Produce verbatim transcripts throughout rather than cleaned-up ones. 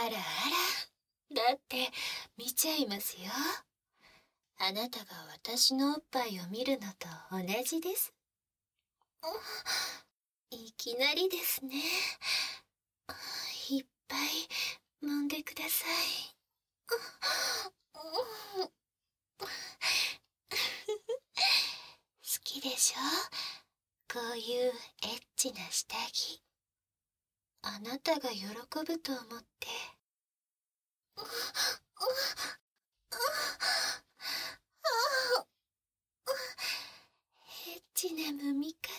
あらあら。だって見ちゃいますよ。あなたが私のおっぱいを見るのと同じです。いきなりですね。いっぱい揉んでください。好きでしょ、こういうエッチな下着。あなたが喜ぶと思って。エッチな揉み方。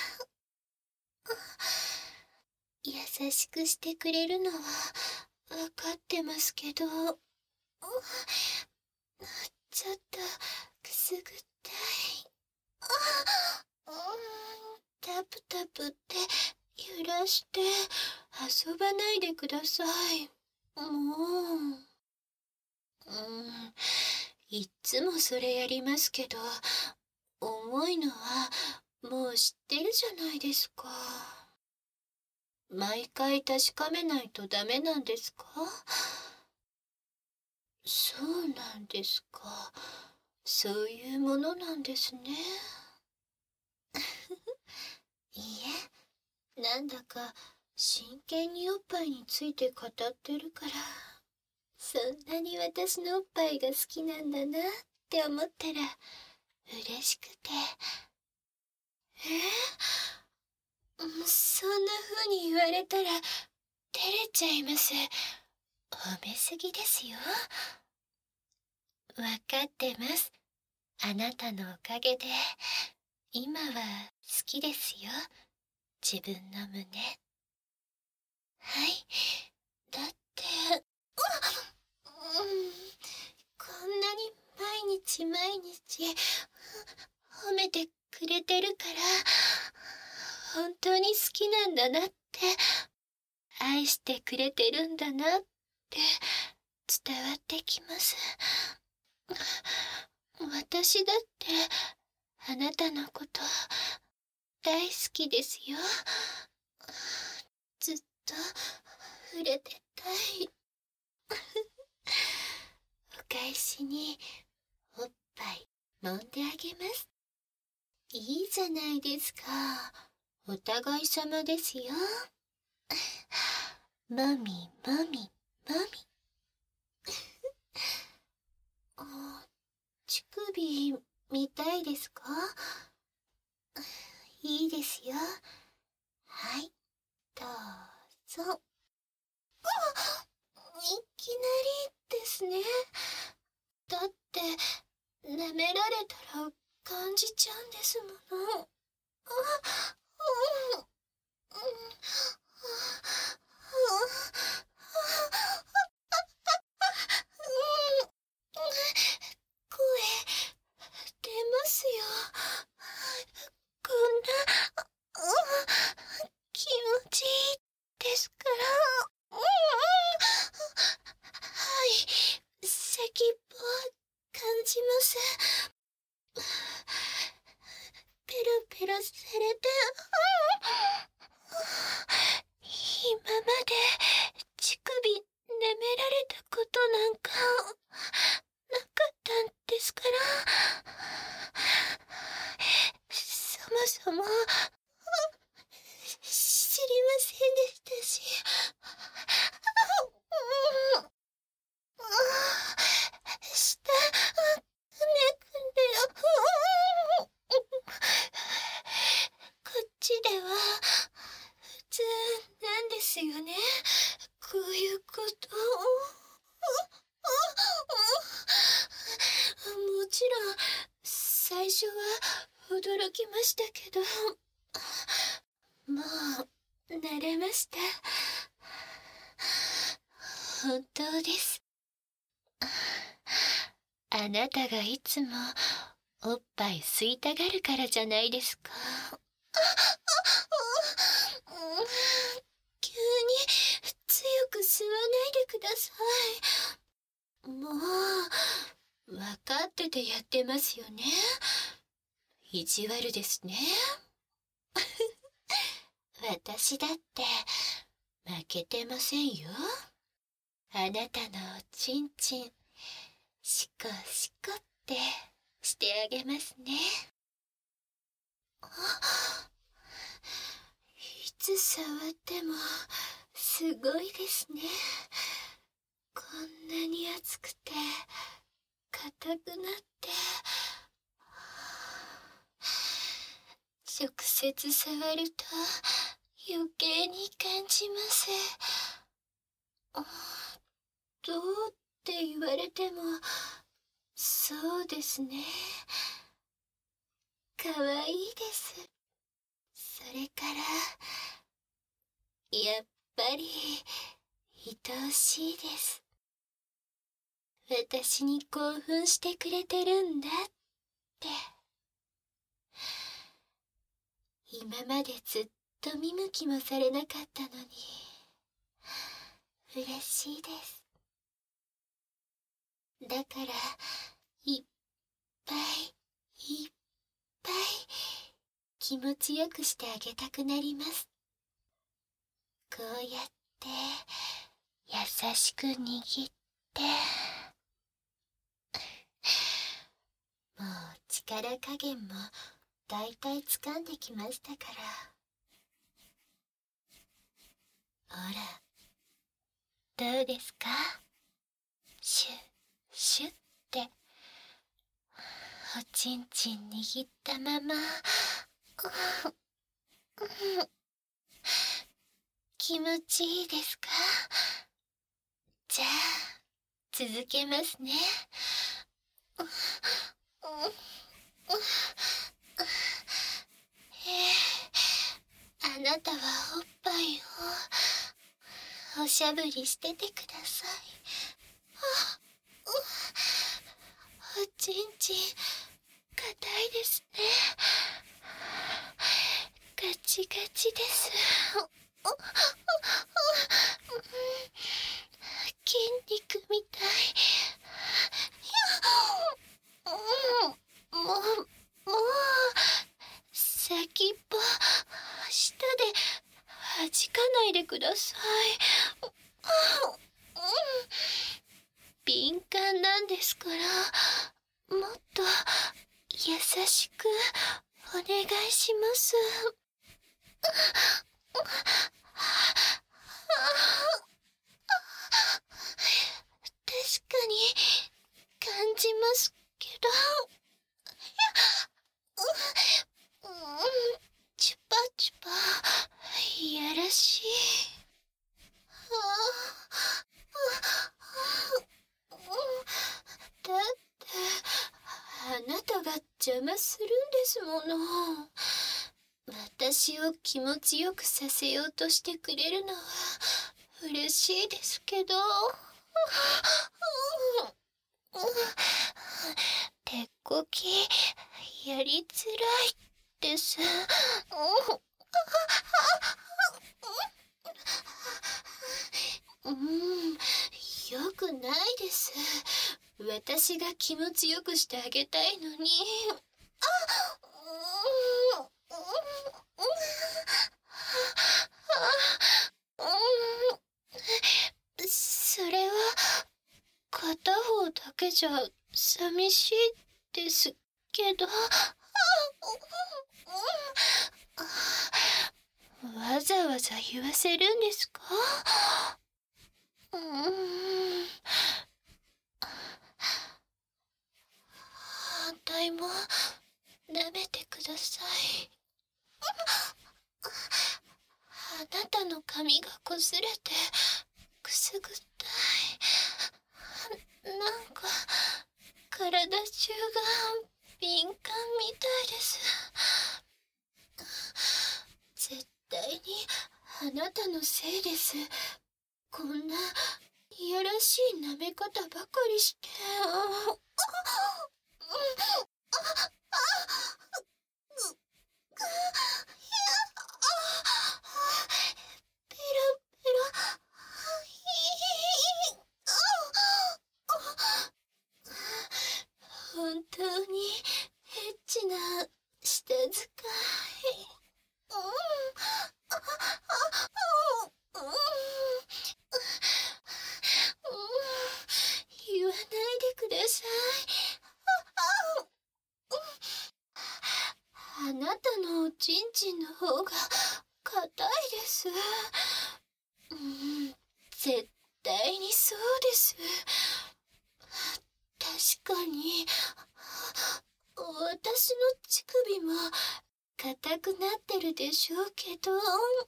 優しくしてくれるのは分かってますけど、ちょっとくすぐったい。タプタプって揺らして遊ばないでください。もう。うん、いっつもそれやりますけど、重いのはもう知ってるじゃないですか。毎回確かめないとダメなんですか？そうなんですか。そういうものなんですね。いいえ、なんだか真剣におっぱいについて語ってるから、そんなに私のおっぱいが好きなんだなって思ったら嬉しくて。えー、そんな風に言われたら照れちゃいます。褒めすぎですよ。わかってます。あなたのおかげで今は好きですよ、自分の胸。はい、だって、うん、こんなに毎日毎日褒めてくれてるから、本当に好きなんだなって、愛してくれてるんだなって伝わってきます。私だってあなたのこと大好きですよ。ずっと触れてたい。お返しにおっぱい揉んであげます。いいじゃないですか。お互い様ですよ。もみもみもみ。あ、乳首見たいですか？いいですよ。はい、どうぞ。いきなりですね。だって舐められたら感じちゃうんですもの。あ、うん、うん、声出ますよ。こんな、気持ちいいですから。はい、先っぽ感じます。ペロペロされて、今まで乳首舐められたことなんかなかったんですから。そもそも知りませんでしたし。下くねくね。こっちでは普通なんですよね、こういうこと。もちろん最初は驚きましたけど、もう慣れました。本当です。あなたがいつもおっぱい吸いたがるからじゃないですか。急に強く吸わないでください。もう分かっててやってますよね。意地悪ですね。私だって負けてませんよ。 あなたのおちんちん、シコシコってしてあげますね。いつ触ってもすごいですね。こんなに熱くて硬くなって、直接触ると余計に感じます。どうって言われても、そうですね。かわいいです。それから、やっぱり、愛おしいです。私に興奮してくれてるんだって。今までずっと見向きもされなかったのに、嬉しいです。だから、いっぱいいっぱい気持ちよくしてあげたくなります。こうやって優しく握って、もう力加減もだいたい掴んできましたから。ほら、どうですか？シュッシュッっておちんちん握ったまま気持ちいいですか？じゃあ続けますね。えー、あなたはおっぱいをおしゃぶりしててください。おちんちん硬いですね。ガチガチです。筋肉みたい。もう、もう、先っぽ、舌で弾かないでください。敏感なんですから、もっと優しくお願いします。確かに感じますけど、うん、チュパチュパいやらしい。だってあなたが邪魔するんですもの。私を気持ちよくさせようとしてくれるのは嬉しいですけど、手こきやりづらいです。うん、よくないです。私が気持ちよくしてあげたいのに。それは片方だけじゃ寂しいですけど、わざわざ言わせるんですか？うーん、反対も舐めてください。あなたの髪がこすれてくすぐったい。なんか体中が敏感みたいです。絶対にあなたのせいです。こんないやらしい舐め方ばかりして。ペロペロ。本当にエッチな舌遣い。 おちんちんの方が硬いです。うん、絶対にそうです。確かに、私の乳首も硬くなってるでしょうけど、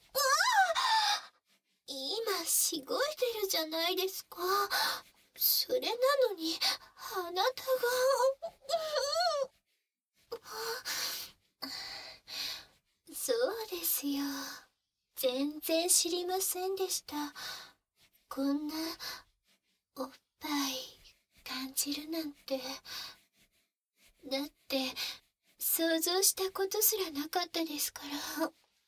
今しごいてるじゃないですか。それなのに、あなたがそうですよ。全然知りませんでした。こんなおっぱい感じるなんて。だって想像したことすらなかったですから。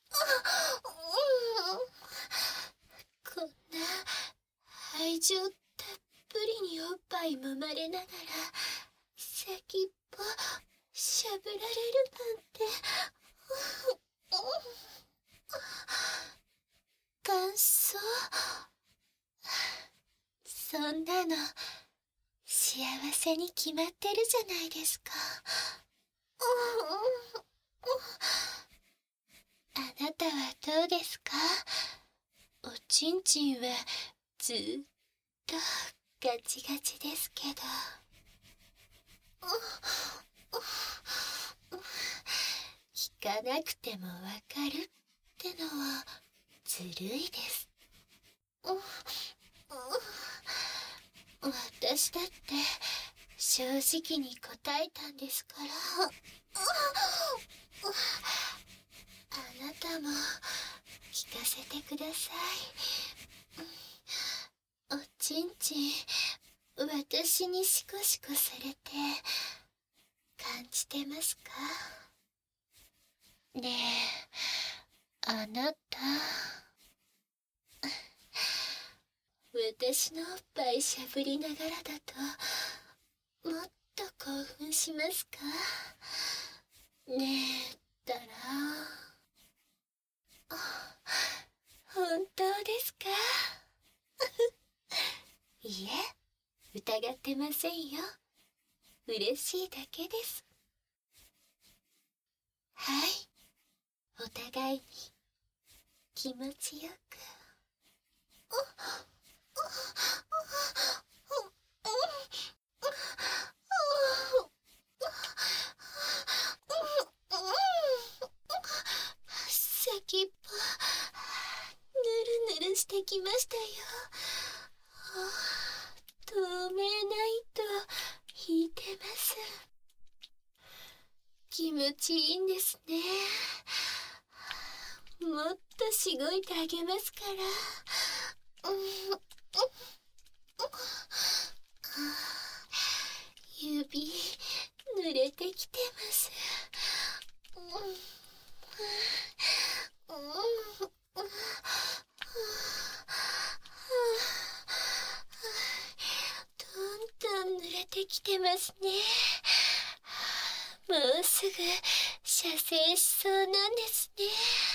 こんな愛情たっぷりにおっぱい揉まれながら先っぽしゃぶられるなんて。感想、そんなの幸せに決まってるじゃないですか。あなたはどうですか？おちんちんはずっとガチガチですけど。聞かなくてもわかるってのはずるいです。私だって正直に答えたんですから。あなたも聞かせてください。おちんちん、私にシコシコされて感じてますか？ねえ、あなた。私のおっぱいしゃぶりながらだともっと興奮しますか？ねえったら。本当ですか？いえ、疑ってませんよ。嬉しいだけです。はい、お互いに気持ちよく。先っぽぬるぬるしてきましたよ。透明な糸引いてます。気持ちいいんですね。もっとしごいてあげますから。指濡れてきてます。どんどん濡れてきてますね。もうすぐ射精しそうなんですね。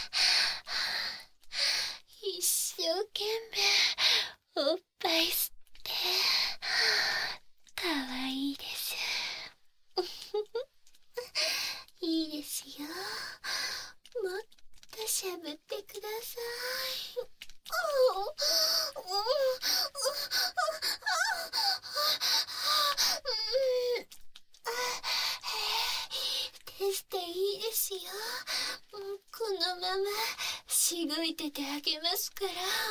一生懸命おっぱい吸ってかわいいです。いいですよ。もっとしゃぶってください。テストいいですよ。このまましごいててあげますから。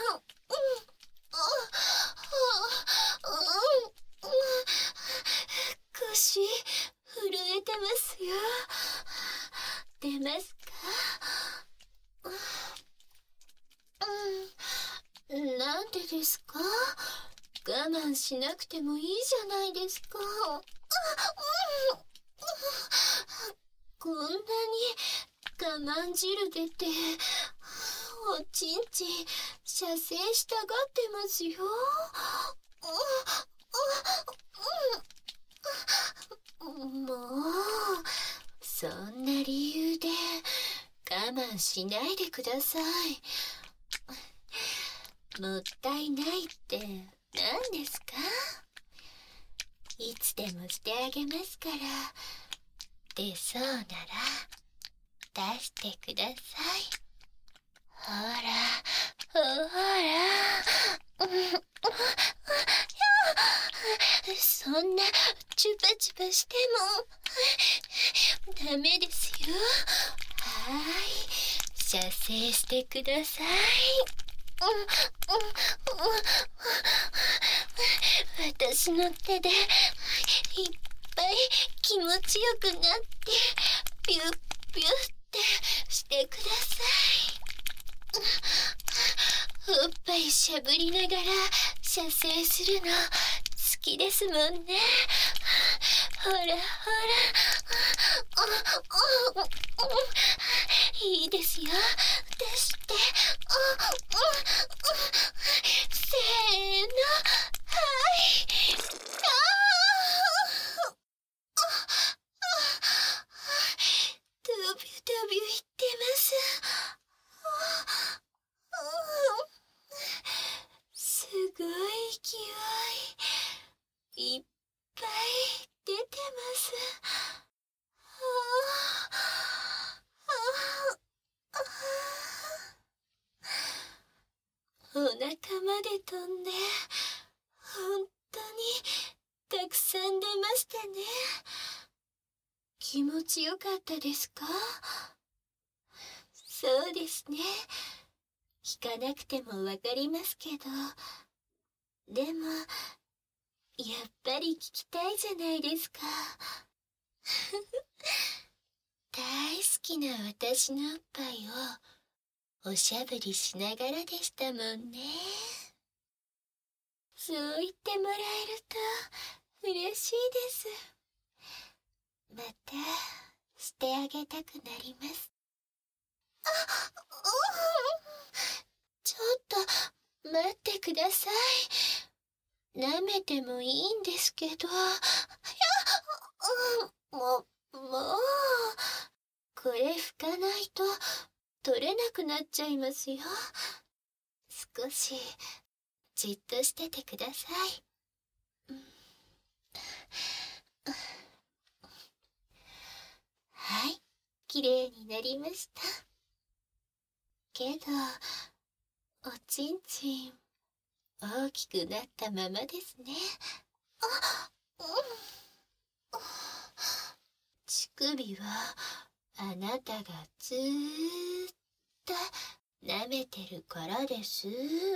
腰震えてますよ。出ますか？うん、なんでですか？我慢しなくてもいいじゃないですか。こんなに我慢汁出ておちんちん射精したがってますよ。もうそんな理由で我慢しないでください。もったいないって何ですか？いつでもしてあげますから。でそうなら出してください。ほら、ほら。そんなチュパチュパしてもダメですよ。はい、射精してください。私の手でいっぱい気持ちよくなってピュッピュッってしてください。おっぱいしゃぶりながら射精するの好きですもんね。ほらほら、いいですよ。出して、せーの、はい。ドビュドビュ言ってます。すごい勢いいっぱい出てます。お腹まで飛んで本当にたくさん出ましたね。気持ちよかったですか？そうですね。聞かなくてもわかりますけど、でもやっぱり聞きたいじゃないですか。大好きな私のおっぱいをおしゃぶりしながらでしたもんね。そう言ってもらえると嬉しいです。またしてあげたくなります。あ、ちょっと待ってください。舐めてもいいんですけど。いや、もう、もう、これ拭かないと取れなくなっちゃいますよ。少しじっとしててください。はい、きれいになりました。けど、おちんちん大きくなったままですね。あ、うん。乳首はあなたがずーっと舐めてるからです。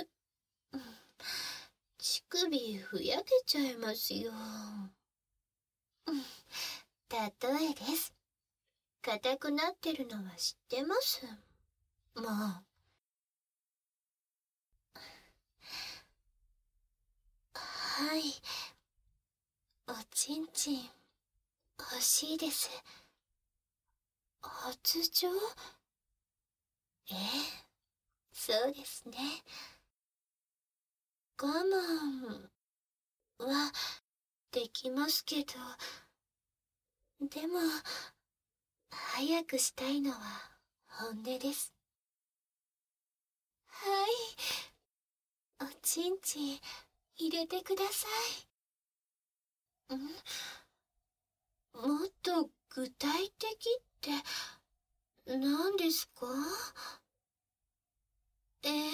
乳首ふやけちゃいますよ。例えです。硬くなってるのは知ってます。もう。はい。おちんちん欲しいです。発情？ええ、そうですね。我慢はできますけど、でも早くしたいのは本音です。はい、おちんちん入れてください。ん？もっと具体的って何ですか？ええー、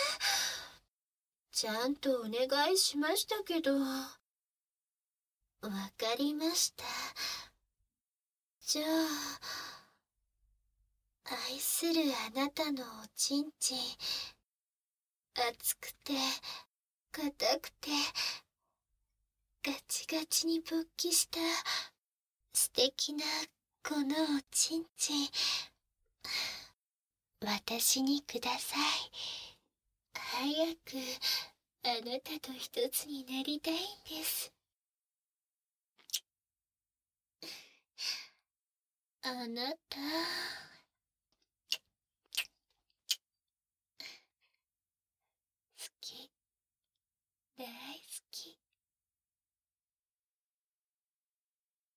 ちゃんとお願いしましたけど。わかりました。じゃあ、愛するあなたのおちんちん、熱くて硬くてガチガチに勃起した素敵なこのおちんちん、私にください。早くあなたと一つになりたいんです。あなた。